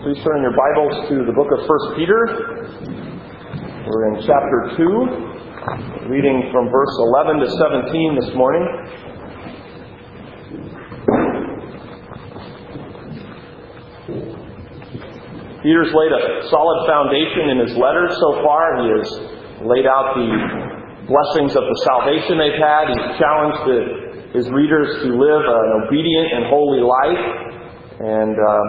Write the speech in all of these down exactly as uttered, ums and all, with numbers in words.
Please turn your Bibles to the book of First Peter. We're in chapter two, reading from verse eleven to seventeen this morning. Peter's laid a solid foundation in his letters so far. He has laid out the blessings of the salvation they've had. He's challenged the, his readers to live an obedient and holy life. And um,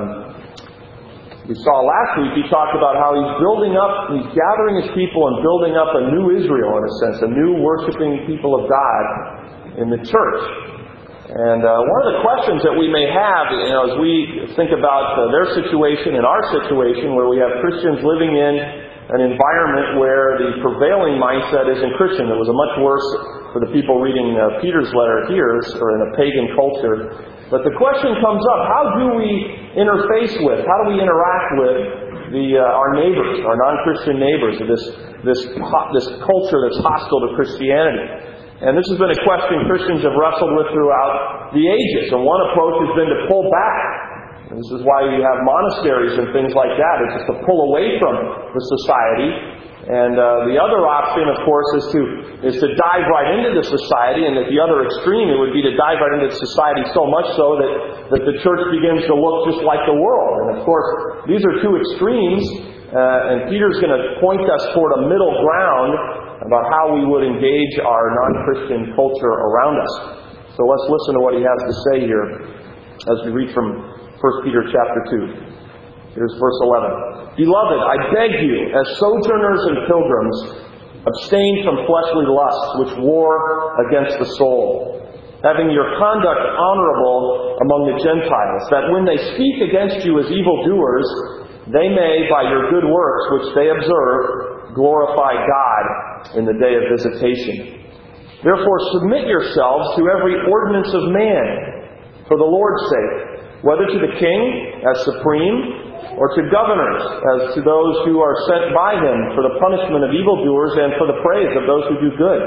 we saw last week, he talked about how he's building up, he's gathering his people and building up a new Israel, in a sense, a new worshiping people of God in the church. And uh, one of the questions that we may have, you know, as we think about uh, their situation and our situation, where we have Christians living in an environment where the prevailing mindset isn't Christian. It was a much worse for the people reading uh, Peter's letter here, or in a pagan culture. But the question comes up, how do we interface with, how do we interact with the uh, our neighbors, our non-Christian neighbors, this this this culture that's hostile to Christianity? And this has been a question Christians have wrestled with throughout the ages. And one approach has been to pull back. And this is why you have monasteries and things like that. It's just to pull away from the society. And uh, the other option, of course, is to is to dive right into the society. And at the other extreme, it would be to dive right into society so much so that, that the church begins to look just like the world. And of course, these are two extremes. Uh, and Peter's going to point us toward a middle ground about how we would engage our non-Christian culture around us. So let's listen to what he has to say here as we read from First Peter chapter two. Here's verse eleven. Beloved, I beg you, as sojourners and pilgrims, abstain from fleshly lusts which war against the soul, having your conduct honorable among the Gentiles, that when they speak against you as evildoers, they may, by your good works which they observe, glorify God in the day of visitation. Therefore submit yourselves to every ordinance of man, for the Lord's sake, whether to the king as supreme, or to governors as to those who are sent by him for the punishment of evildoers and for the praise of those who do good.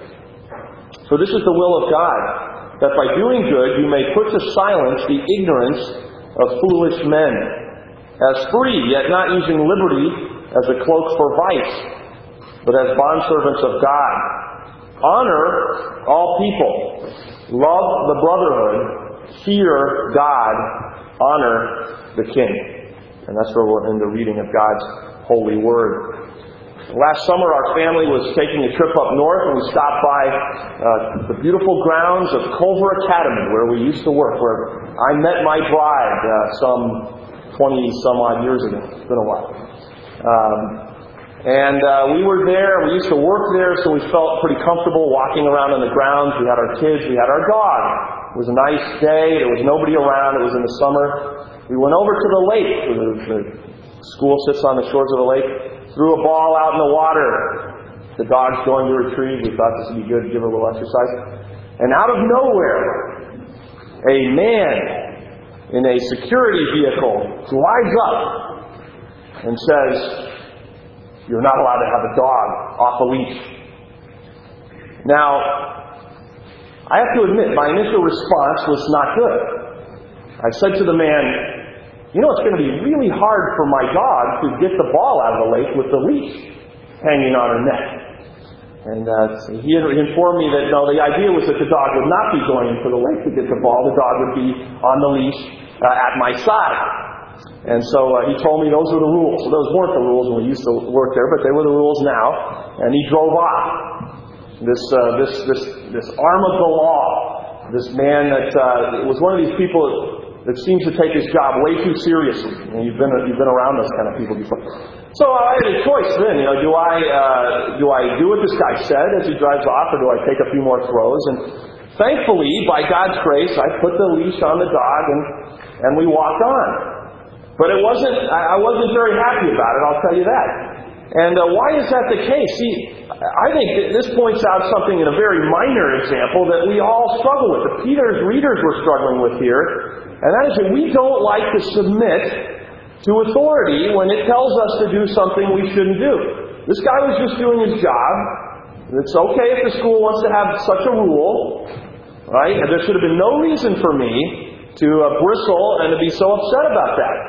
For this is the will of God, that by doing good you may put to silence the ignorance of foolish men, as free, yet not using liberty as a cloak for vice, but as bondservants of God. Honor all people, love the brotherhood, fear God, honor the king. And that's where we're in the reading of God's holy word. Last summer, our family was taking a trip up north, and we stopped by uh, the beautiful grounds of Culver Academy, where we used to work, where I met my bride uh, some twenty-some-odd years ago. It's been a while. Um, and uh, we were there. We used to work there, so we felt pretty comfortable walking around on the grounds. We had our kids. We had our dog. It was a nice day. There was nobody around. It was in the summer. We went over to the lake. The, the school sits on the shores of the lake. Threw a ball out in the water. The dog's going to retrieve. We thought this would be good to give her a little exercise. And out of nowhere, a man in a security vehicle glides up and says, "You're not allowed to have a dog off a leash." Now, I have to admit, my initial response was not good. I said to the man, "You know, it's going to be really hard for my dog to get the ball out of the lake with the leash hanging on her neck." And uh, he informed me that, no, the idea was that the dog would not be going into the lake to get the ball. The dog would be on the leash uh, at my side. And so uh, he told me those were the rules. So those weren't the rules when we used to work there, but they were the rules now. And he drove off. This uh, this this this arm of the law. This man that uh, was one of these people that seems to take his job way too seriously. And you've been you've been around those kind of people before. So I had a choice then. You know, do I uh, do I do what this guy said as he drives off, or do I take a few more throws? And thankfully, by God's grace, I put the leash on the dog and and we walked on. But it wasn't. I wasn't very happy about it. I'll tell you that. And uh, why is that the case? See, I think that this points out something in a very minor example that we all struggle with. That Peter's readers were struggling with here. And that is that we don't like to submit to authority when it tells us to do something we shouldn't do. This guy was just doing his job. It's okay if the school wants to have such a rule, right? And there should have been no reason for me to uh, bristle and to be so upset about that.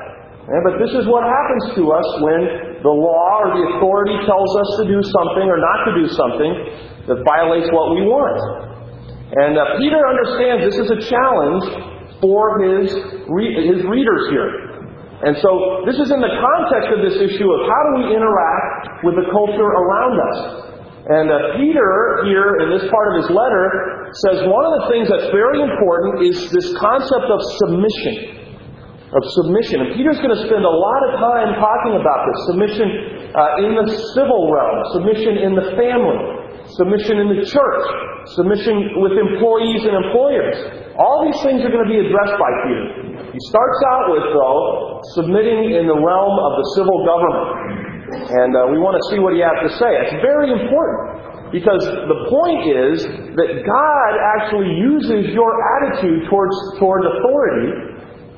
And, but this is what happens to us when the law or the authority tells us to do something or not to do something that violates what we want. And uh, Peter understands this is a challenge for his, re- his readers here. And so this is in the context of this issue of how do we interact with the culture around us. And uh, Peter here in this part of his letter says one of the things that's very important is this concept of submission. Of submission. And Peter's going to spend a lot of time talking about this. Submission uh, in the civil realm. Submission in the family. Submission in the church. Submission with employees and employers. All these things are going to be addressed by Peter. He starts out with, though, submitting in the realm of the civil government. And uh, we want to see what he has to say. It's very important. Because the point is that God actually uses your attitude towards, towards authority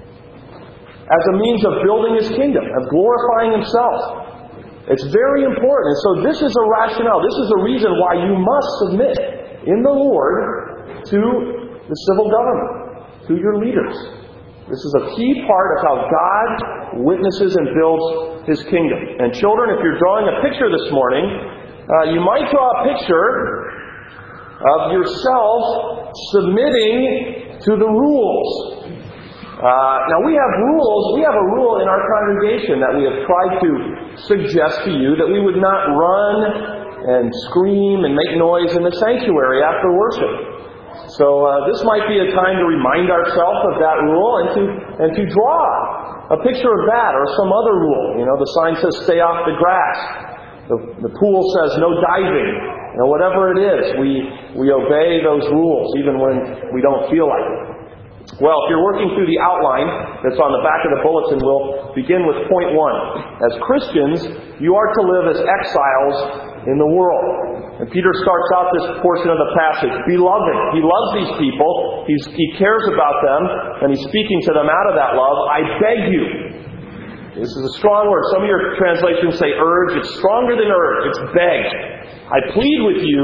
as a means of building His kingdom, of glorifying Himself. It's very important. And so this is a rationale. This is a reason why you must submit in the Lord to the civil government, to your leaders. This is a key part of how God witnesses and builds His kingdom. And children, if you're drawing a picture this morning, uh, you might draw a picture of yourself submitting to the rules. Uh, now we have rules, we have a rule in our congregation that we have tried to suggest to you that we would not run and scream and make noise in the sanctuary after worship. So uh, this might be a time to remind ourselves of that rule and to and to draw a picture of that or some other rule. You know, the sign says stay off the grass. The, the pool says no diving. You know, whatever it is, we, we obey those rules even when we don't feel like it. Well, if you're working through the outline that's on the back of the bulletin, we'll begin with point one. As Christians, you are to live as exiles in the world. And Peter starts out this portion of the passage. Beloved, he loves these people. He's, he cares about them. And he's speaking to them out of that love. I beg you. This is a strong word. Some of your translations say urge. It's stronger than urge. It's beg. I plead with you,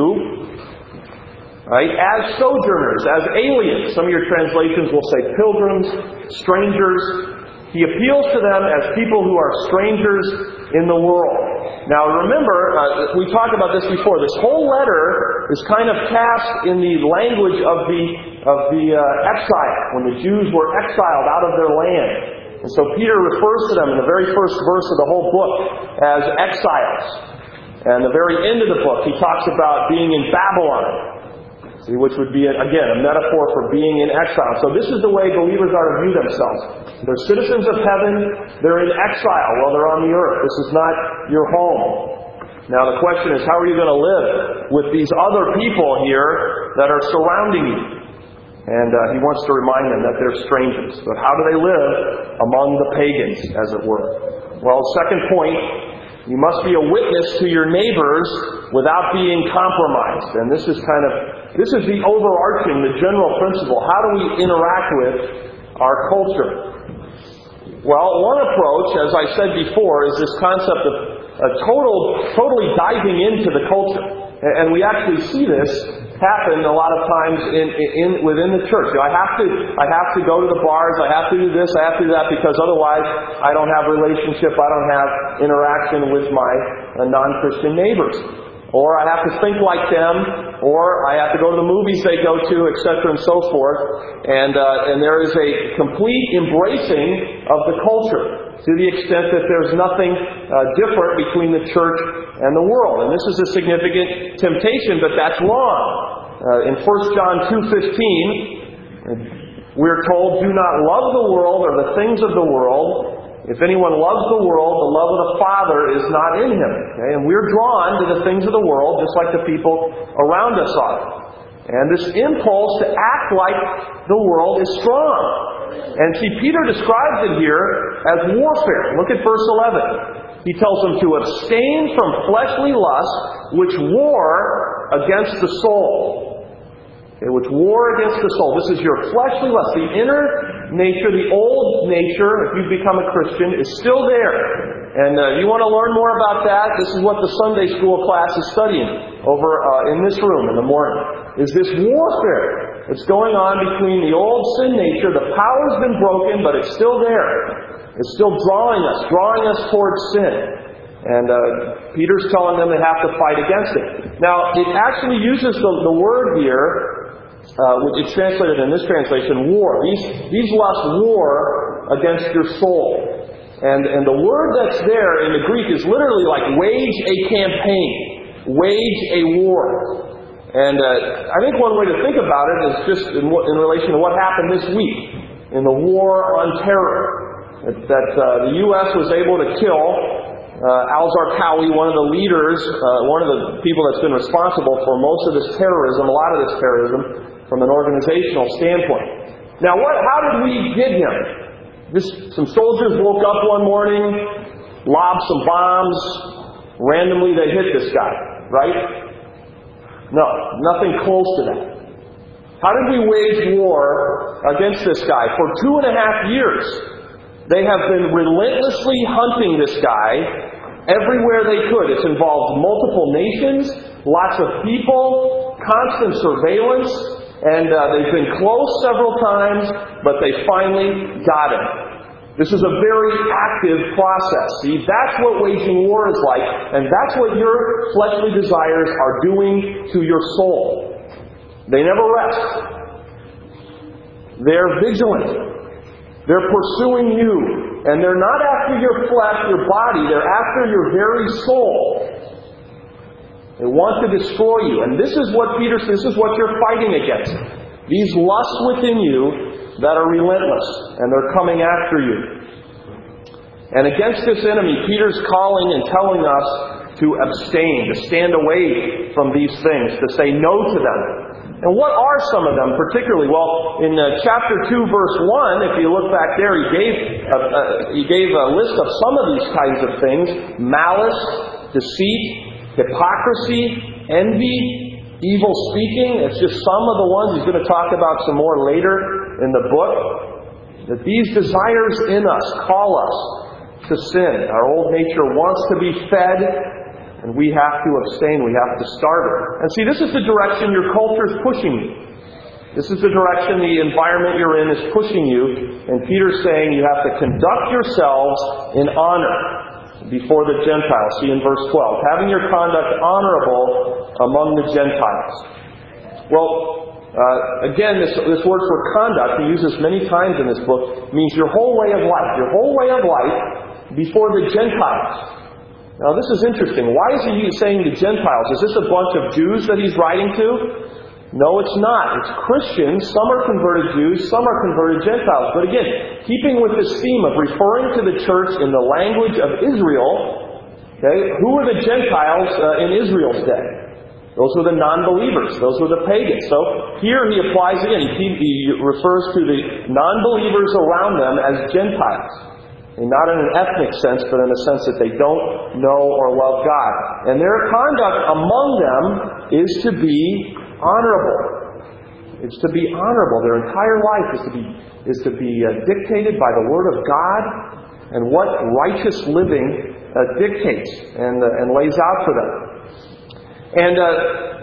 right, as sojourners, as aliens. Some of your translations will say pilgrims, strangers. He appeals to them as people who are strangers in the world. Now remember, uh, we talked about this before. This whole letter is kind of cast in the language of the of the uh, exile, when the Jews were exiled out of their land. And so Peter refers to them in the very first verse of the whole book as exiles. And the very end of the book, he talks about being in Babylon. See, which would be, again, a metaphor for being in exile. So this is the way believers are to view themselves. They're citizens of heaven. They're in exile while they're on the earth. This is not your home. Now the question is, how are you going to live with these other people here that are surrounding you? And uh, he wants to remind them that they're strangers. But how do they live among the pagans, as it were? Well, second point, you must be a witness to your neighbors without being compromised. And this is kind of, this is the overarching, the general principle. How do we interact with our culture? Well, one approach, as I said before, is this concept of a total, totally diving into the culture. And we actually see this happen a lot of times in, in within the church. You know, I have to I have to go to the bars, I have to do this, I have to do that, because otherwise I don't have relationship, I don't have interaction with my uh, non-Christian neighbors. Or I have to think like them, or I have to go to the movies they go to, et cetera, and so forth. And uh, and there is a complete embracing of the culture, to the extent that there's nothing uh, different between the church and the world. And this is a significant temptation, but that's wrong. Uh, in First John two fifteen, we're told, do not love the world or the things of the world. If anyone loves the world, the love of the Father is not in him. Okay? And we're drawn to the things of the world, just like the people around us are. And this impulse to act like the world is strong. And see, Peter describes it here as warfare. Look at verse eleven. He tells them to abstain from fleshly lust, which war against the soul. Okay, which war against the soul. This is your fleshly lust. The inner nature, the old nature, if you've become a Christian, is still there. And uh, you want to learn more about that? This is what the Sunday school class is studying over uh, in this room in the morning. Is this warfare that's going on between the old sin nature. The power's been broken, but it's still there. It's still drawing us, drawing us towards sin. And uh, Peter's telling them they have to fight against it. Now, it actually uses the, the word here, uh, it's translated in this translation, war. These, these lusts war against your soul. And, and the word that's there in the Greek is literally like wage a campaign, wage a war. And uh, I think one way to think about it is just in, in relation to what happened this week in the war on terror. That, that uh, the U S was able to kill uh, al-Zarqawi, one of the leaders, uh, one of the people that's been responsible for most of this terrorism, a lot of this terrorism, from an organizational standpoint. Now, what? How did we get him? This, some soldiers woke up one morning, lobbed some bombs, randomly they hit this guy, right? No, nothing close to that. How did we wage war against this guy? For two and a half years, they have been relentlessly hunting this guy everywhere they could. It's involved multiple nations, lots of people, constant surveillance, and uh, they've been close several times, but they finally got him. This is a very active process. See, that's what waging war is like, and that's what your fleshly desires are doing to your soul. They never rest. They're vigilant. They're pursuing you. And they're not after your flesh, your body. They're after your very soul. They want to destroy you. And this is what Peter says, this is what you're fighting against. These lusts within you that are relentless. And they're coming after you. And against this enemy, Peter's calling and telling us to abstain, to stand away from these things, to say no to them. And what are some of them particularly? Well, in uh, chapter two, verse one, if you look back there, he gave, a, a, he gave a list of some of these kinds of things. Malice, deceit, hypocrisy, envy, evil speaking. It's just some of the ones. He's going to talk about some more later in the book. That these desires in us call us to sin. Our old nature wants to be fed, and we have to abstain. We have to starve it. And see, this is the direction your culture is pushing you. This is the direction the environment you're in is pushing you. And Peter's saying you have to conduct yourselves in honor before the Gentiles. See in verse twelve. Having your conduct honorable among the Gentiles. Well, uh, again, this, this word for conduct, he uses many times in this book, means your whole way of life. Your whole way of life before the Gentiles. Now, this is interesting. Why is he saying the Gentiles? Is this a bunch of Jews that he's writing to? No, it's not. It's Christians. Some are converted Jews. Some are converted Gentiles. But again, keeping with this theme of referring to the church in the language of Israel, okay, who were the Gentiles uh, in Israel's day? Those were the non-believers. Those were the pagans. So here he applies again. He, he refers to the non-believers around them as Gentiles. And not in an ethnic sense, but in a sense that they don't know or love God. And their conduct among them is to be honorable. It's to be honorable. Their entire life is to be is to be uh, dictated by the Word of God and what righteous living uh, dictates and uh, and lays out for them. And uh,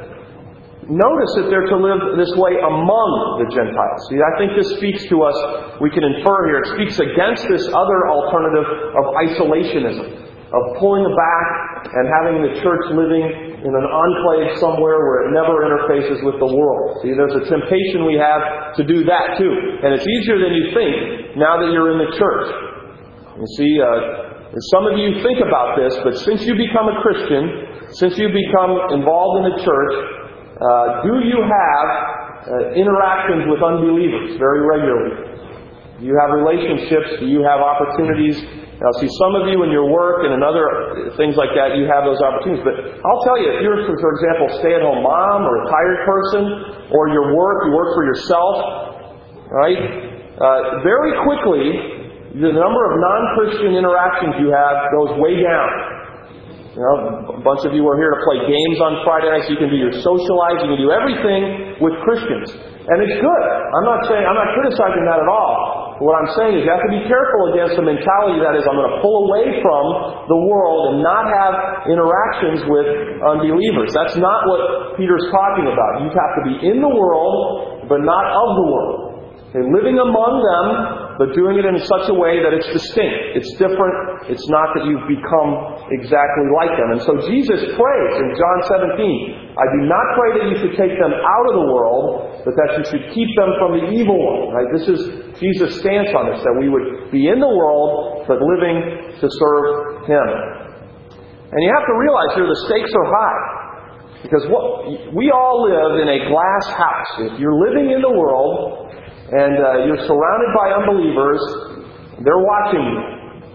notice that they're to live this way among the Gentiles. See, I think this speaks to us, we can infer here, it speaks against this other alternative of isolationism, of pulling back and having the church living in an enclave somewhere where it never interfaces with the world. See, there's a temptation we have to do that too. And it's easier than you think now that you're in the church. You see, uh, some of you think about this, but since you become a Christian, since you become involved in the church, Uh, do you have uh, interactions with unbelievers very regularly? Do you have relationships? Do you have opportunities? Now, see, some of you in your work and in other things like that, you have those opportunities. But I'll tell you, if you're, for example, stay-at-home mom or a retired person, or your work, you work for yourself, right? Uh, very quickly, the number of non-Christian interactions you have goes way down. You know, a bunch of you are here to play games on Friday nights. You can do your socializing. You can do everything with Christians. And it's good. I'm not saying, I'm not criticizing that at all. What I'm saying is you have to be careful against the mentality that is, I'm going to pull away from the world and not have interactions with unbelievers. That's not what Peter's talking about. You have to be in the world, but not of the world. Okay, living among them but doing it in such a way that it's distinct. It's different. It's not that you've become exactly like them. And so Jesus prays in John seventeen, I do not pray that you should take them out of the world, but that you should keep them from the evil one. Right? This is Jesus' stance on this, that we would be in the world, but living to serve Him. And you have to realize here the stakes are high. Because what, we all live in a glass house. If you're living in the world and uh, you're surrounded by unbelievers, they're watching you.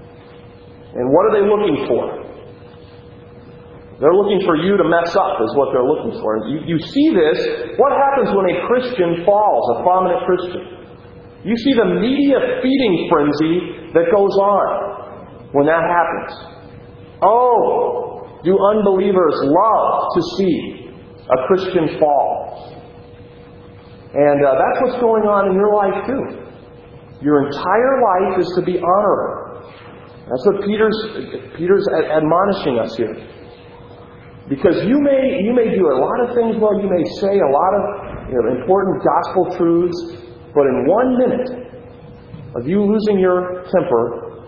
And what are they looking for? They're looking for you to mess up is what they're looking for. You, you see this. What happens when a Christian falls, a prominent Christian? You see the media feeding frenzy that goes on when that happens. Oh! Do unbelievers love to see a Christian fall? And uh, that's what's going on in your life too. Your entire life is to be honorable. That's what Peter's Peter's admonishing us here. Because you may you may do a lot of things well, you may say a lot of you know, important gospel truths, but in one minute of you losing your temper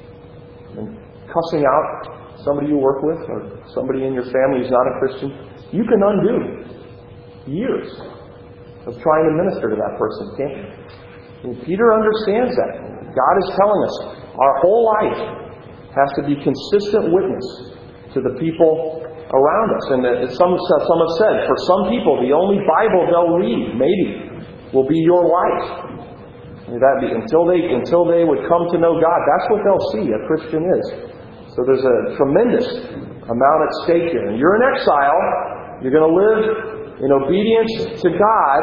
and cussing out somebody you work with or somebody in your family who's not a Christian, you can undo years of trying to minister to that person, can't you? And Peter understands that. God is telling us our whole life has to be consistent witness to the people around us. And some, some have said, for some people, the only Bible they'll read, maybe, will be your life. That be, until they until they would come to know God, that's what they'll see a Christian is. So there's a tremendous amount at stake here. And you're in exile. You're going to live in obedience to God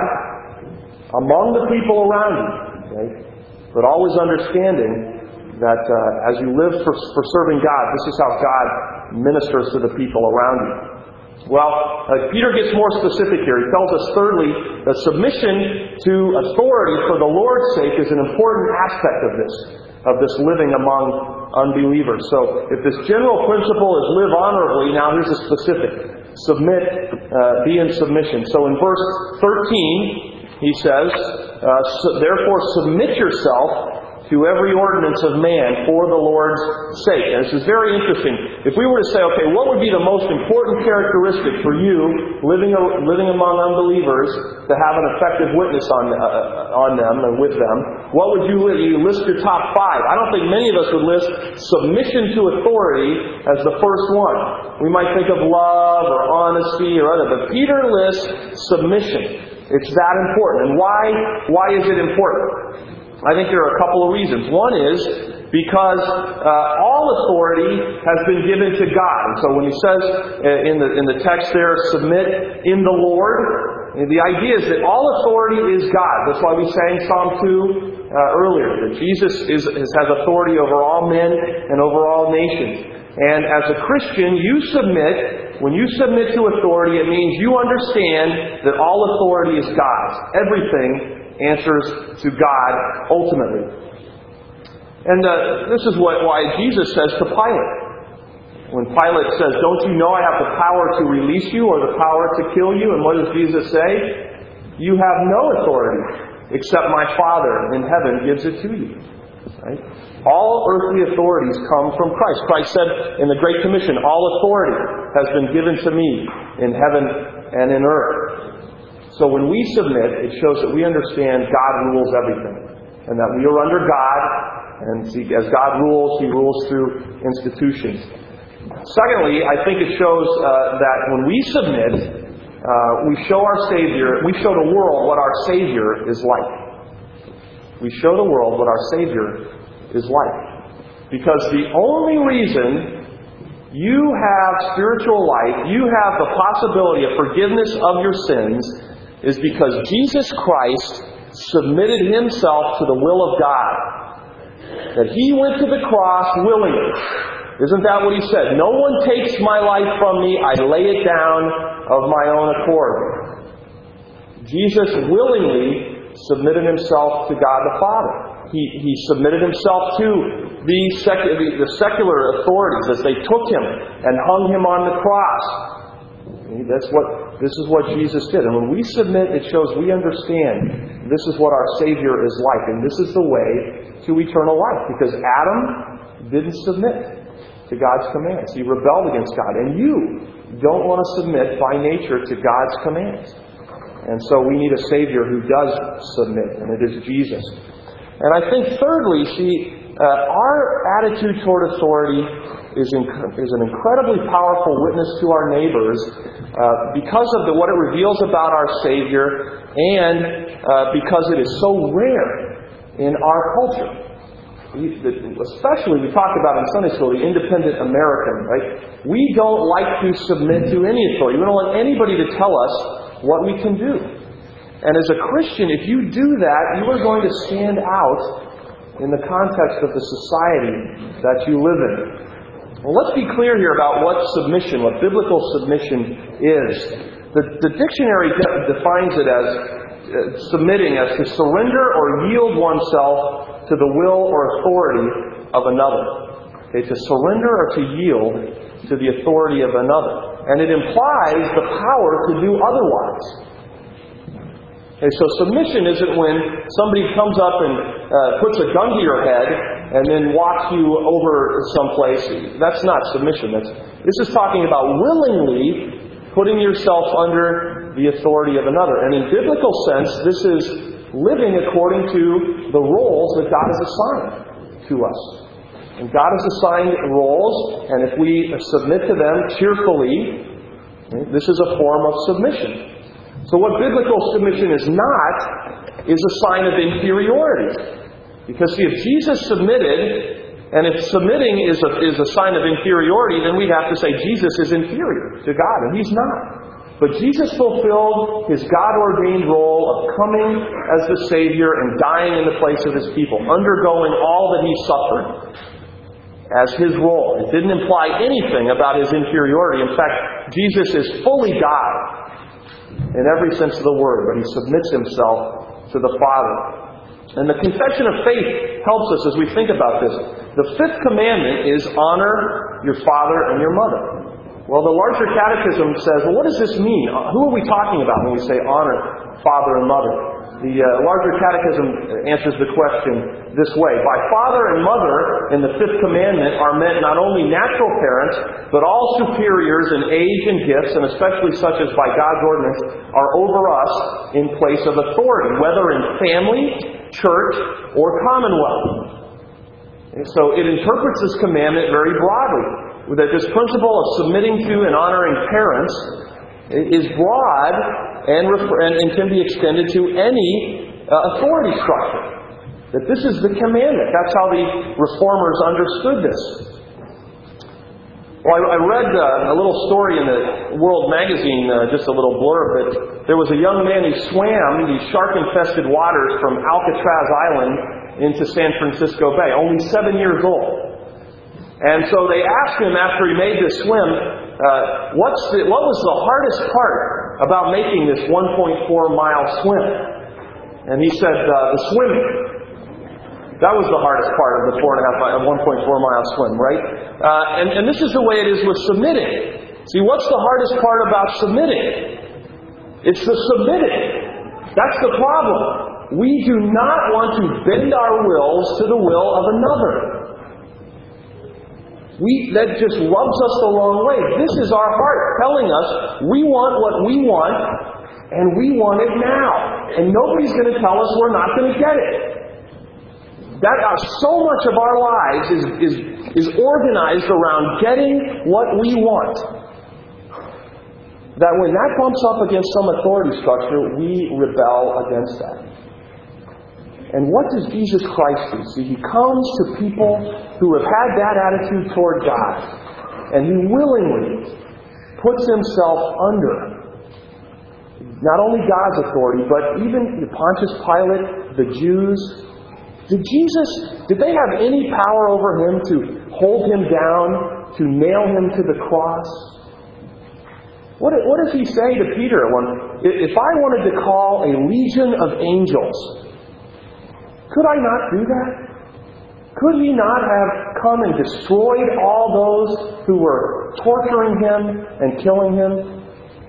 among the people around you. Okay? But always understanding that uh, as you live for, for serving God, this is how God ministers to the people around you. Well, uh, Peter gets more specific here. He tells us, thirdly, that submission to authority for the Lord's sake is an important aspect of this, of this living among unbelievers. So, if this general principle is live honorably, now here's a specific. Submit, uh, be in submission. So in verse thirteen, he says, uh, so therefore submit yourself to every ordinance of man for the Lord's sake. And this is very interesting. If we were to say, okay, what would be the most important characteristic for you living living among unbelievers to have an effective witness on uh, on them and with them? What would you you list your top five? I don't think many of us would list submission to authority as the first one. We might think of love or honesty or other, but Peter lists submission. It's that important. And why? Why is it important? I think there are a couple of reasons. One is because uh, all authority has been given to God. And so when he says uh, in the in the text there, submit in the Lord, the idea is that all authority is God. That's why we sang Psalm two uh, earlier, that Jesus is, is, has authority over all men and over all nations. And as a Christian, you submit. When you submit to authority, it means you understand that all authority is God's. Everything answers to God ultimately. And uh, this is what why Jesus says to Pilate. When Pilate says, don't you know I have the power to release you or the power to kill you? And what does Jesus say? You have no authority except my Father in heaven gives it to you. Right? All earthly authorities come from Christ. Christ said in the Great Commission, all authority has been given to me in heaven and in earth. So when we submit, it shows that we understand God rules everything. And that we are under God. And see, as God rules, He rules through institutions. Secondly, I think it shows uh, that when we submit, uh, we show our Savior, we show the world what our Savior is like. We show the world what our Savior is like. Because the only reason you have spiritual life, you have the possibility of forgiveness of your sins, is because Jesus Christ submitted Himself to the will of God. That He went to the cross willingly. Isn't that what He said? No one takes my life from me, I lay it down of my own accord. Jesus willingly submitted Himself to God the Father. He, he submitted Himself to the, sec- the, the secular authorities as they took Him and hung Him on the cross. That's what This is what Jesus did. And when we submit, it shows we understand this is what our Savior is like. And this is the way to eternal life. Because Adam didn't submit to God's commands. He rebelled against God. And you don't want to submit by nature to God's commands. And so we need a Savior who does submit. And it is Jesus. And I think thirdly, see, uh, our attitude toward authority is, inc- is an incredibly powerful witness to our neighbors uh, because of the, what it reveals about our Savior and uh, because it is so rare in our culture. We, the, especially, we talked about in Sunday school, the independent American, right? We don't like to submit to any authority. We don't want anybody to tell us what we can do. And as a Christian, if you do that, you are going to stand out in the context of the society that you live in. Well, let's be clear here about what submission, what biblical submission is. The, the dictionary de- defines it as uh, submitting as to surrender or yield oneself to the will or authority of another. Okay, to surrender or to yield to the authority of another. And it implies the power to do otherwise. Okay, so submission isn't when somebody comes up and uh, puts a gun to your head and then walks you over someplace. That's not submission. That's, this is talking about willingly putting yourself under the authority of another. And in biblical sense, this is living according to the roles that God has assigned to us. And God has assigned roles, and if we submit to them cheerfully, this is a form of submission. So what biblical submission is not is a sign of inferiority. Because see, if Jesus submitted, and if submitting is a, is a sign of inferiority, then we'd have to say Jesus is inferior to God, and He's not. But Jesus fulfilled His God-ordained role of coming as the Savior and dying in the place of His people, undergoing all that He suffered as His role. It didn't imply anything about His inferiority. In fact, Jesus is fully God in every sense of the word, but He submits Himself to the Father. And the confession of faith helps us as we think about this. The fifth commandment is honor your father and your mother. Well, the larger catechism says, well, what does this mean? Who are we talking about when we say honor father and mother? The uh, larger catechism answers the question this way. By father and mother in the fifth commandment are meant not only natural parents, but all superiors in age and gifts, and especially such as by God's ordinance are over us in place of authority, whether in family, church, or commonwealth. And so it interprets this commandment very broadly, that this principle of submitting to and honoring parents is broad and, refer- and, and can be extended to any uh, authority structure. That this is the commandment. That's how the Reformers understood this. Well, I, I read uh, a little story in the World magazine, uh, just a little blurb, that there was a young man who swam these shark-infested waters from Alcatraz Island into San Francisco Bay, only seven years old. And so they asked him after he made this swim, uh, what's the, what was the hardest part about making this one point four mile swim? And he said, uh, the swimming. That was the hardest part of the four and a half mile, one point four mile swim, right? Uh, and, and this is the way it is with submitting. See, what's the hardest part about submitting? It's the submitting. That's the problem. We do not want to bend our wills to the will of another. We, that just rubs us the wrong way. This is our heart telling us we want what we want, and we want it now. And nobody's going to tell us we're not going to get it. That uh, so much of our lives is, is, is organized around getting what we want, that when that bumps up against some authority structure, we rebel against that. And what does Jesus Christ do? See, He comes to people who have had that attitude toward God, and He willingly puts Himself under not only God's authority, but even Pontius Pilate, the Jews. Did Jesus, did they have any power over Him to hold Him down, to nail Him to the cross? What, what does He say to Peter? When, if I wanted to call a legion of angels, could I not do that? Could He not have come and destroyed all those who were torturing Him and killing Him?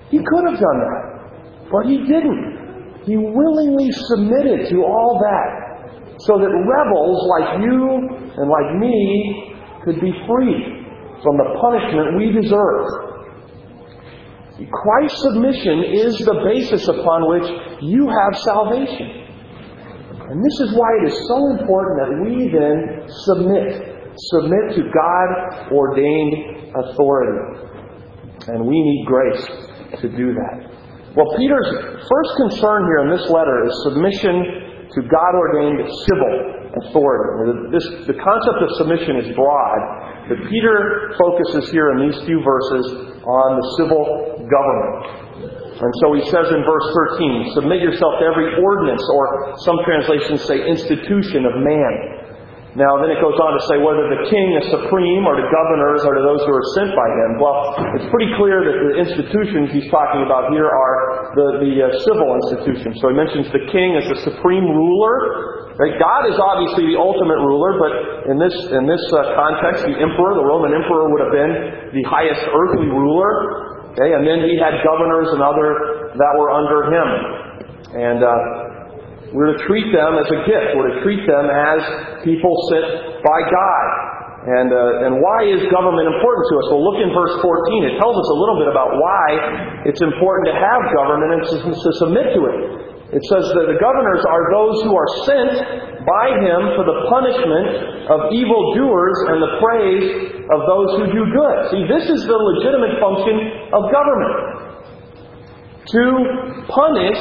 He could have done that, but He didn't. He willingly submitted to all that so that rebels like you and like me could be free from the punishment we deserve. Christ's submission is the basis upon which you have salvation. And this is why it is so important that we then submit. Submit to God-ordained authority. And we need grace to do that. Well, Peter's first concern here in this letter is submission to God-ordained civil authority. This, the concept of submission is broad, but Peter focuses here in these few verses on the civil government. And so he says in verse thirteen, submit yourself to every ordinance, or some translations say institution of man. Now then it goes on to say whether the king is supreme, or to governors, or to those who are sent by him. Well, it's pretty clear that the institutions he's talking about here are the, the uh, civil institutions. So he mentions the king as the supreme ruler. Right? God is obviously the ultimate ruler, but in this in this uh, context, the emperor, the Roman emperor, would have been the highest earthly ruler. Okay? And then he had governors and other that were under him. And uh, we're to treat them as a gift. We're to treat them as people sent by God. And uh, and why is government important to us? Well, look in verse fourteen. It tells us a little bit about why it's important to have government and to, to submit to it. It says that the governors are those who are sent by Him for the punishment of evildoers and the praise of those who do good. See, this is the legitimate function of government. To punish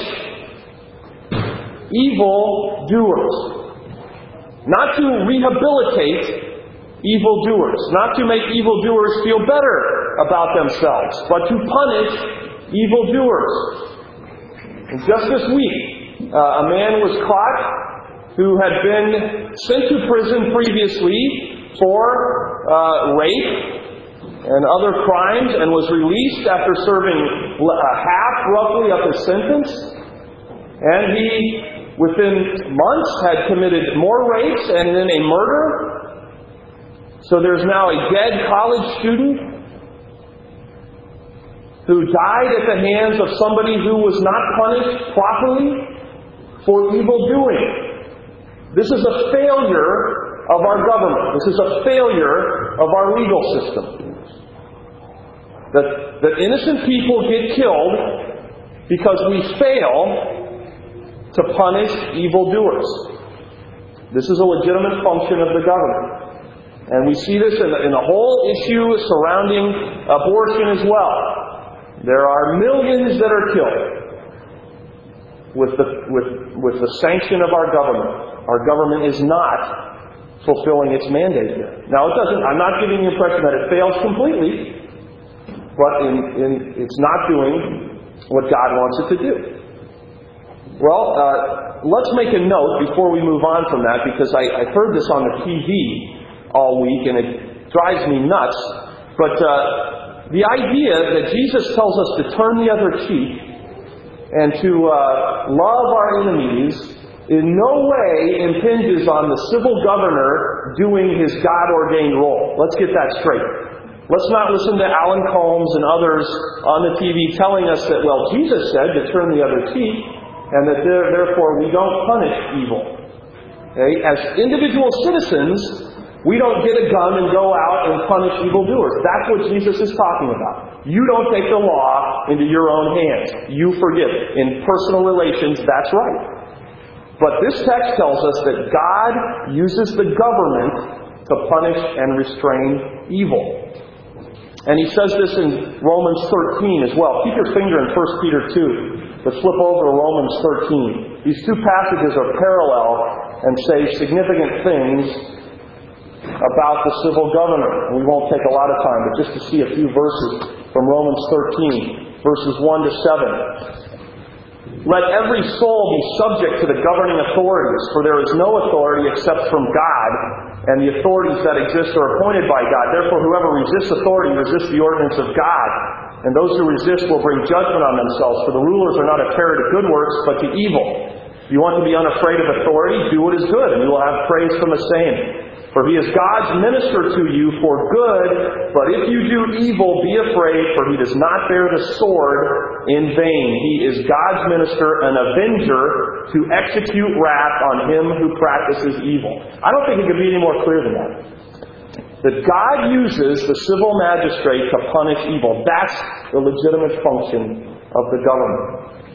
evil doers. Not to rehabilitate evil doers. Not to make evil doers feel better about themselves, but to punish evil doers. And just this week, uh, a man was caught who had been sent to prison previously for uh, rape and other crimes, and was released after serving uh, half, roughly, of his sentence. And he, within months, had committed more rapes and then a murder. So there's now a dead college student who died at the hands of somebody who was not punished properly for evildoing. This is a failure of our government. This is a failure of our legal system. That, that innocent people get killed because we fail to punish evildoers. This is a legitimate function of the government. And we see this in the, in the whole issue surrounding abortion as well. There are millions that are killed with the, with, with the sanction of our government. Our government is not fulfilling its mandate here. Now, it doesn't. I'm not giving the impression that it fails completely, but in, in, it's not doing what God wants it to do. Well, uh, let's make a note before we move on from that, because I, I heard this on the T V all week, and it drives me nuts. But uh, the idea that Jesus tells us to turn the other cheek and to uh, love our enemies in no way impinges on the civil governor doing his God-ordained role. Let's get that straight. Let's not listen to Alan Colmes and others on the T V telling us that, well, Jesus said to turn the other cheek, and that there, therefore we don't punish evil. Okay? As individual citizens, we don't get a gun and go out and punish evildoers. That's what Jesus is talking about. You don't take the law into your own hands. You forgive. In personal relations, that's right. But this text tells us that God uses the government to punish and restrain evil. And he says this in Romans thirteen as well. Keep your finger in First Peter two. But flip over to Romans thirteen. These two passages are parallel and say significant things about the civil governor. And we won't take a lot of time, but just to see a few verses from Romans thirteen, verses one to seven. Let every soul be subject to the governing authorities, for there is no authority except from God, and the authorities that exist are appointed by God. Therefore, whoever resists authority resists the ordinance of God, and those who resist will bring judgment on themselves, for the rulers are not a terror to good works, but to evil. If you want to be unafraid of authority, do what is good, and you will have praise from the same. For he is God's minister to you for good, but if you do evil, be afraid, for he does not bear the sword in vain. He is God's minister, an avenger, to execute wrath on him who practices evil. I don't think it could be any more clear than that. That God uses the civil magistrate to punish evil. That's the legitimate function of the government.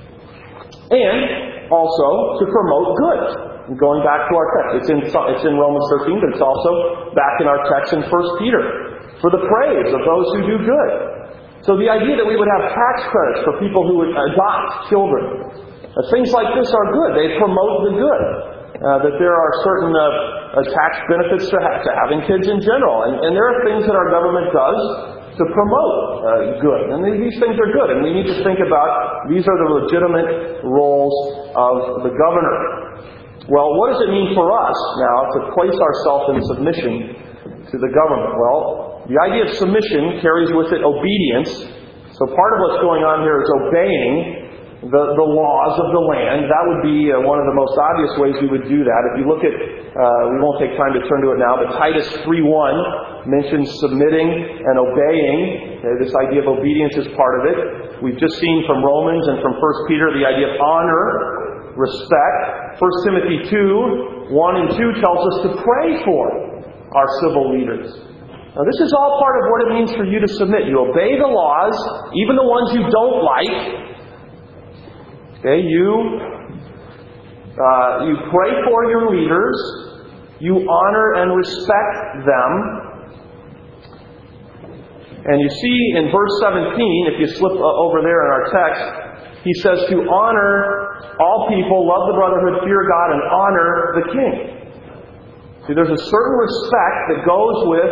And also to promote good. Going back to our text, it's in, it's in Romans thirteen, but it's also back in our text in First Peter, for the praise of those who do good. So the idea that we would have tax credits for people who would adopt children, uh, things like this are good. They promote the good. Uh, that there are certain uh, uh, tax benefits to, ha- to having kids in general. And, and there are things that our government does to promote uh, good. And these things are good. And we need to think about these are the legitimate roles of the governor. Well, what does it mean for us now to place ourselves in submission to the government? Well, the idea of submission carries with it obedience. So part of what's going on here is obeying the, the laws of the land. That would be uh, one of the most obvious ways we would do that. If you look at, uh, we won't take time to turn to it now, but Titus three one mentions submitting and obeying. Okay, this idea of obedience is part of it. We've just seen from Romans and from First Peter the idea of honor, respect. First Timothy two, one and two tells us to pray for our civil leaders. Now this is all part of what it means for you to submit. You obey the laws, even the ones you don't like. Okay, you, uh, you pray for your leaders. You honor and respect them. And you see in verse seventeen, if you slip over there in our text, he says to honor all people, love the brotherhood, fear God, and honor the king. See, there's a certain respect that goes with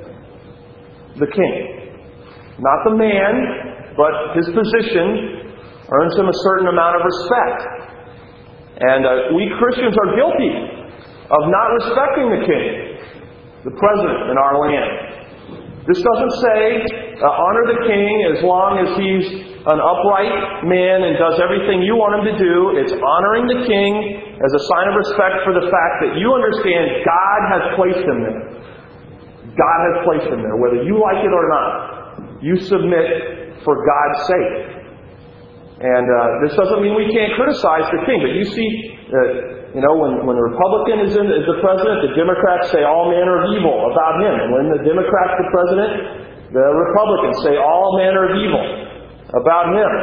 the king. Not the man, but his position earns him a certain amount of respect. And uh, we Christians are guilty of not respecting the king, the president in our land. This doesn't say uh, honor the king as long as he's an upright man and does everything you want him to do. It's honoring the king as a sign of respect for the fact that you understand God has placed him there. God has placed him there, whether you like it or not. You submit for God's sake. And uh, this doesn't mean we can't criticize the king, but you see, uh, you know, when, when a Republican is, in, is the president, the Democrats say all manner of evil about him. And when the Democrat's the president, the Republicans say all manner of evil about him.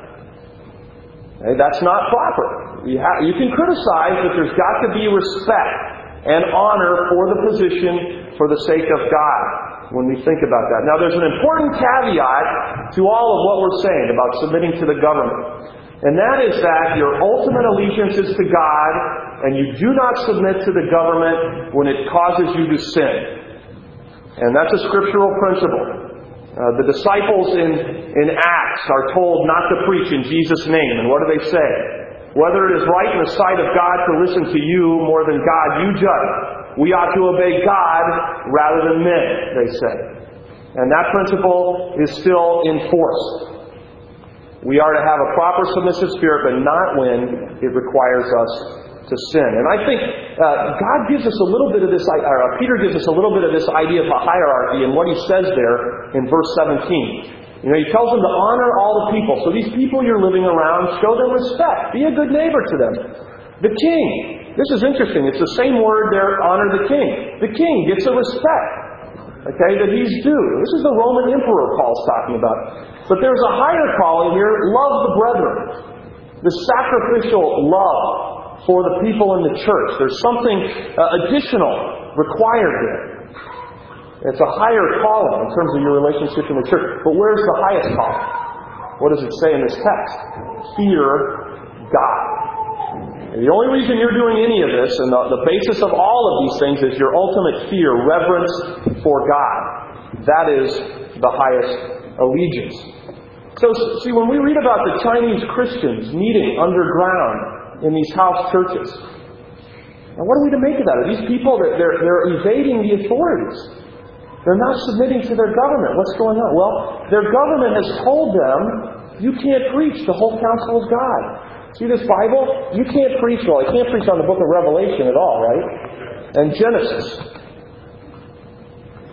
Okay, that's not proper. You, ha- you can criticize, but there's got to be respect and honor for the position for the sake of God when we think about that. Now, there's an important caveat to all of what we're saying about submitting to the government. And that is that your ultimate allegiance is to God, and you do not submit to the government when it causes you to sin. And that's a scriptural principle. Uh, the disciples in, in Acts are told not to preach in Jesus' name. And what do they say? Whether it is right in the sight of God to listen to you more than God, you judge. We ought to obey God rather than men, they say. And that principle is still in force. We are to have a proper submissive spirit, but not when it requires us to sin. And I think uh, God gives us a little bit of this, or Peter gives us a little bit of this idea of a hierarchy in what he says there in verse seventeen. You know, he tells them to honor all the people. So these people you're living around, show them respect. Be a good neighbor to them. The king. This is interesting. It's the same word there, honor the king. The king gets a respect, okay, that he's due. This is the Roman emperor Paul's talking about. But there's a higher calling here, love the brethren. The sacrificial love for the people in the church. There's something uh, additional required there. It's a higher calling in terms of your relationship in the church. But where's the highest calling? What does it say in this text? Fear God. And the only reason you're doing any of this, and the, the basis of all of these things, is your ultimate fear, reverence for God. That is the highest allegiance. So, see, when we read about the Chinese Christians meeting underground in these house churches, now what are we to make of that? Are these people, that they're, they're evading the authorities? They're not submitting to their government. What's going on? Well, their government has told them, you can't preach the whole counsel of God. See this Bible? You can't preach, well, you can't preach on the book of Revelation at all, right? And Genesis.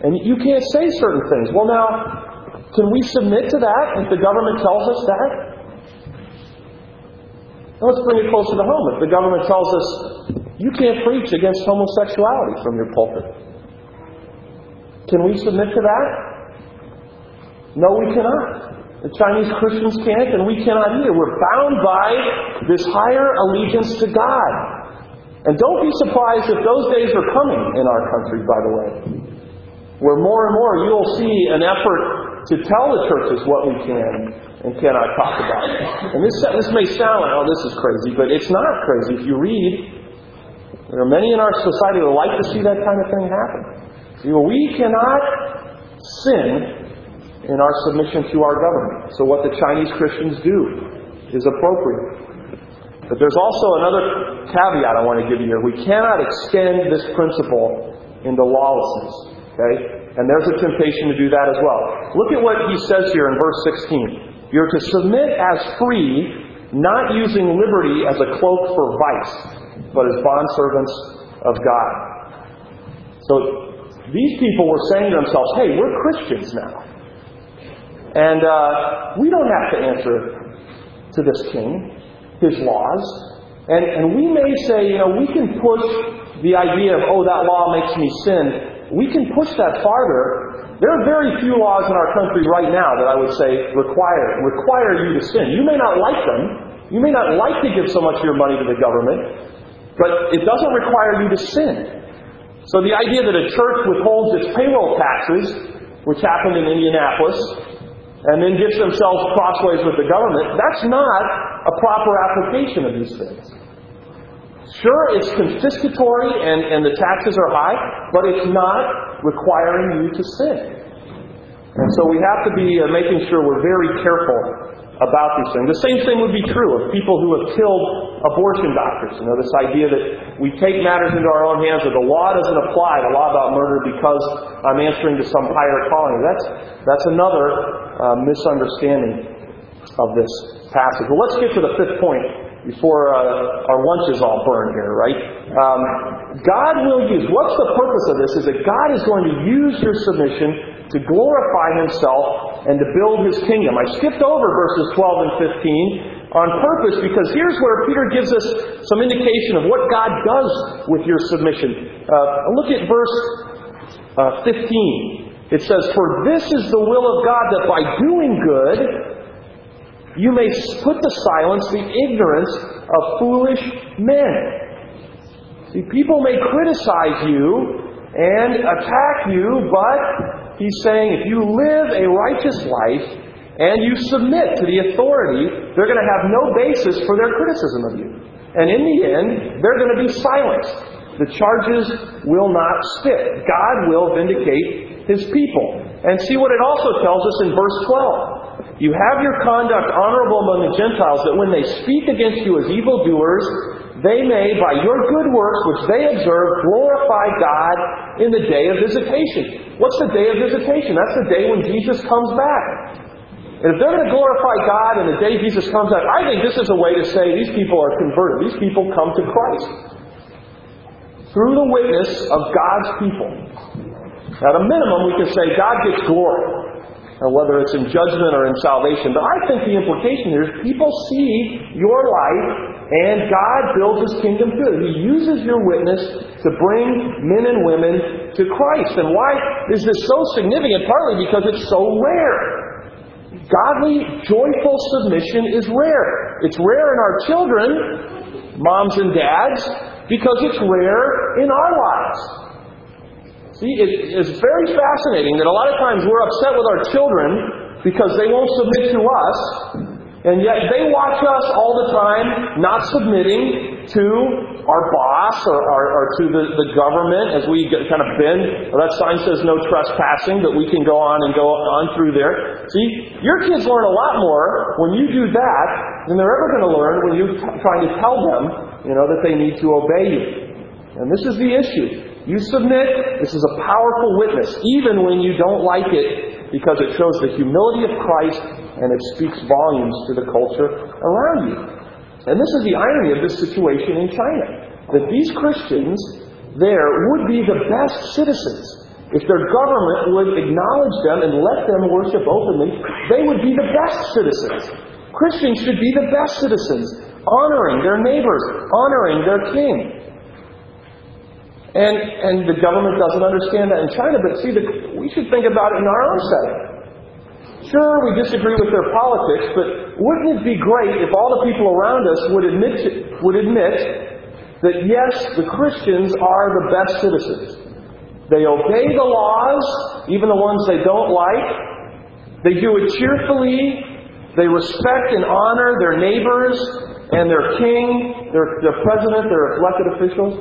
And you can't say certain things. Well, now, can we submit to that if the government tells us that? Now, let's bring it closer to home. If the government tells us, you can't preach against homosexuality from your pulpit, can we submit to that? No, we cannot. The Chinese Christians can't, and we cannot either. We're bound by this higher allegiance to God. And don't be surprised if those days are coming in our country, by the way, where more and more you'll see an effort to tell the churches what we can and cannot talk about. And this, this may sound like, oh, this is crazy, but it's not crazy. If you read, there are many in our society that like to see that kind of thing happen. You know, we cannot sin in our submission to our government. So what the Chinese Christians do is appropriate. But there's also another caveat I want to give you here. We cannot extend this principle into lawlessness. Okay? And there's a temptation to do that as well. Look at what he says here in verse sixteen. You're to submit as free, not using liberty as a cloak for vice, but as bondservants of God. So these people were saying to themselves, hey, we're Christians now. And uh, we don't have to answer to this king, his laws. And, and we may say, you know, we can push the idea of, oh, that law makes me sin. We can push that farther. There are very few laws in our country right now that I would say require, require you to sin. You may not like them. You may not like to give so much of your money to the government. But it doesn't require you to sin. So the idea that a church withholds its payroll taxes, which happened in Indianapolis, and then gets themselves crossways with the government, that's not a proper application of these things. Sure, it's confiscatory and, and the taxes are high, but it's not requiring you to sin. And so we have to be uh, making sure we're very careful about these things. The same thing would be true of people who have killed abortion doctors. You know, this idea that we take matters into our own hands, or the law doesn't apply, the law about murder, because I'm answering to some higher calling. That's that's another uh, misunderstanding of this passage. Well, let's get to the fifth point before uh, our lunch is all burned here, right? Um, God will use, what's the purpose of this? Is that God is going to use your submission to glorify Himself and to build His kingdom. I skipped over verses twelve and fifteen on purpose because here's where Peter gives us some indication of what God does with your submission. Uh, look at verse uh, fifteen. It says, "For this is the will of God, that by doing good you may put to silence the ignorance of foolish men." See, people may criticize you and attack you, but He's saying if you live a righteous life and you submit to the authority, they're going to have no basis for their criticism of you. And in the end, they're going to be silenced. The charges will not stick. God will vindicate His people. And see what it also tells us in verse twelve. You have your conduct honorable among the Gentiles, that when they speak against you as evildoers, they may, by your good works which they observe, glorify God in the day of visitation. What's the day of visitation? That's the day when Jesus comes back. And if they're going to glorify God in the day Jesus comes back, I think this is a way to say these people are converted. These people come to Christ through the witness of God's people. At a minimum, we can say God gets glory, whether it's in judgment or in salvation. But I think the implication here is people see your life and God builds His kingdom through it. He uses your witness to bring men and women to Christ. And why is this so significant? Partly because it's so rare. Godly, joyful submission is rare. It's rare in our children, moms and dads, because it's rare in our lives. See, it is very fascinating that a lot of times we're upset with our children because they won't submit to us, and yet they watch us all the time not submitting to our boss or, or, or to the, the government as we get, kind of bend. Well, that sign says no trespassing, but we can go on and go on through there. See, your kids learn a lot more when you do that than they're ever going to learn when you're t- trying to tell them, you know, that they need to obey you. And this is the issue. You submit, this is a powerful witness, even when you don't like it, because it shows the humility of Christ and it speaks volumes to the culture around you. And this is the irony of this situation in China, that these Christians there would be the best citizens. if their government would acknowledge them and let them worship openly, they would be the best citizens. Christians should be the best citizens, honoring their neighbors, honoring their king. And and the government doesn't understand that in China, but see, the, we should think about it in our own setting. Sure, we disagree with their politics, but wouldn't it be great if all the people around us would admit to, would admit that yes, the Christians are the best citizens. They obey the laws, even the ones they don't like. They do it cheerfully. They respect and honor their neighbors and their king, their, their president, their elected officials.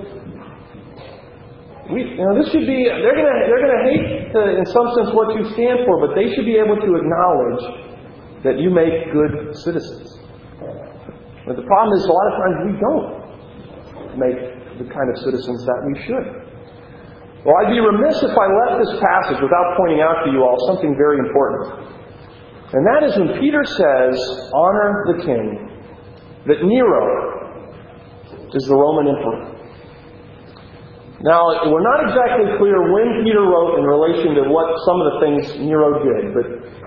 We, you know, this should be. They're gonna. They're gonna hate, uh, in some sense, what you stand for, but they should be able to acknowledge that you make good citizens. But the problem is, a lot of times we don't make the kind of citizens that we should. Well, I'd be remiss if I left this passage without pointing out to you all something very important. And that is when Peter says, honor the king, that Nero is the Roman emperor. Now, we're not exactly clear when Peter wrote in relation to what some of the things Nero did, but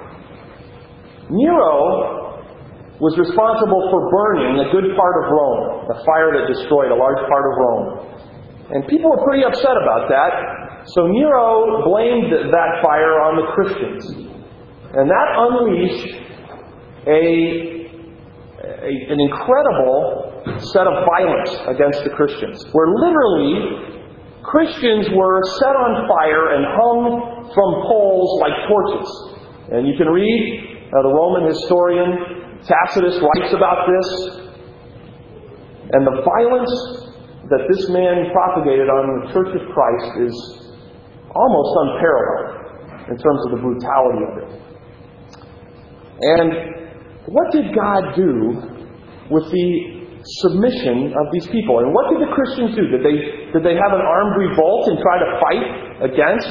Nero was responsible for burning a good part of Rome, a fire that destroyed a large part of Rome. And people were pretty upset about that, so Nero blamed that fire on the Christians. And that unleashed a, a an incredible set of violence against the Christians, where literally Christians were set on fire and hung from poles like torches. And you can read, uh, the Roman historian Tacitus writes about this. And the violence that this man propagated on the Church of Christ is almost unparalleled in terms of the brutality of it. And what did God do with the submission of these people? And what did the Christians do? Did they did they have an armed revolt and try to fight against?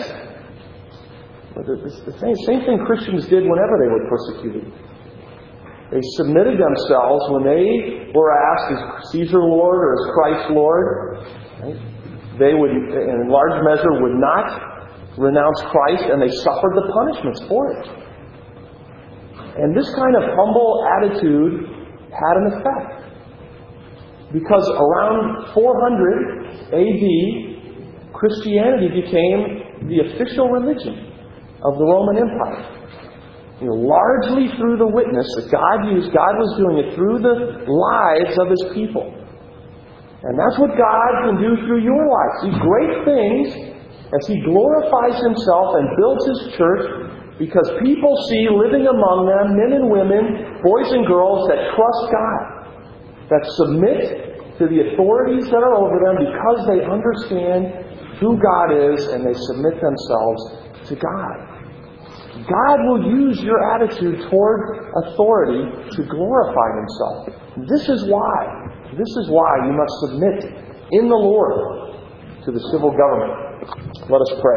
The same, same thing Christians did whenever they were persecuted. They submitted themselves when they were asked, is Caesar Lord or is Christ Lord? Right? They would, in large measure, would not renounce Christ, and they suffered the punishments for it. And this kind of humble attitude had an effect. Because around four hundred A D, Christianity became the official religion of the Roman Empire. You know, largely through the witness that God used. God was doing it through the lives of His people. And that's what God can do through your life. These great things as He glorifies Himself and builds His church, because people see living among them men and women, boys and girls that trust God, that submit to the authorities that are over them because they understand who God is and they submit themselves to God. God will use your attitude toward authority to glorify Himself. This is why. This is why you must submit in the Lord to the civil government. Let us pray.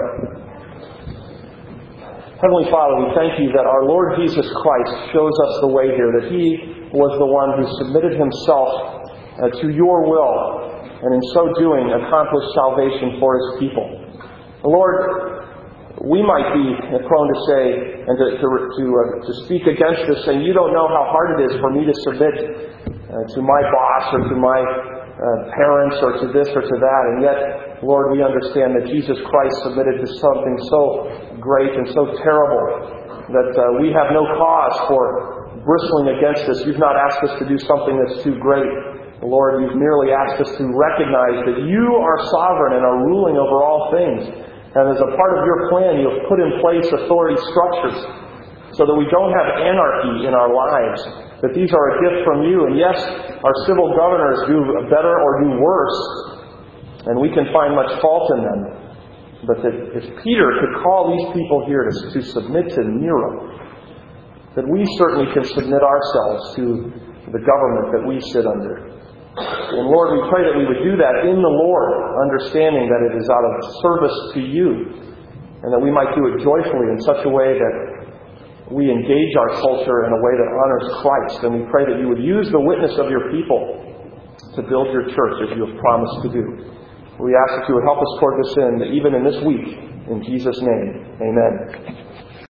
Heavenly Father, we thank You that our Lord Jesus Christ shows us the way here, that He was the one who submitted Himself uh, to Your will, and in so doing accomplished salvation for His people. Lord, we might be prone to say and to to to, uh, to speak against this, saying, You don't know how hard it is for me to submit uh, to my boss or to my uh, parents or to this or to that. And yet, Lord, we understand that Jesus Christ submitted to something so great and so terrible that uh, we have no cause for bristling against this. You've not asked us to do something that's too great. Lord, You've merely asked us to recognize that You are sovereign and are ruling over all things. And as a part of Your plan, You have put in place authority structures so that we don't have anarchy in our lives. That these are a gift from You. And yes, our civil governors do better or do worse, and we can find much fault in them. But that if Peter could call these people here to, to submit to Nero, that we certainly can submit ourselves to the government that we sit under. And Lord, we pray that we would do that in the Lord, understanding that it is out of service to You, and that we might do it joyfully in such a way that we engage our culture in a way that honors Christ. And we pray that You would use the witness of Your people to build Your church as You have promised to do. We ask that You would help us toward this end, even in this week, In Jesus' name, amen.